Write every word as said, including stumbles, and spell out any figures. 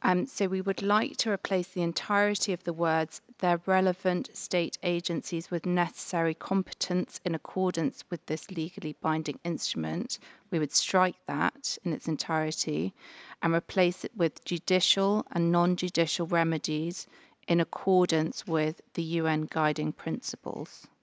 Um, so we would like to replace the entirety of the words "their relevant state agencies with necessary competence in accordance with this legally binding instrument." We would strike that in its entirety and replace it with "judicial and non-judicial remedies in accordance with the U N guiding principles."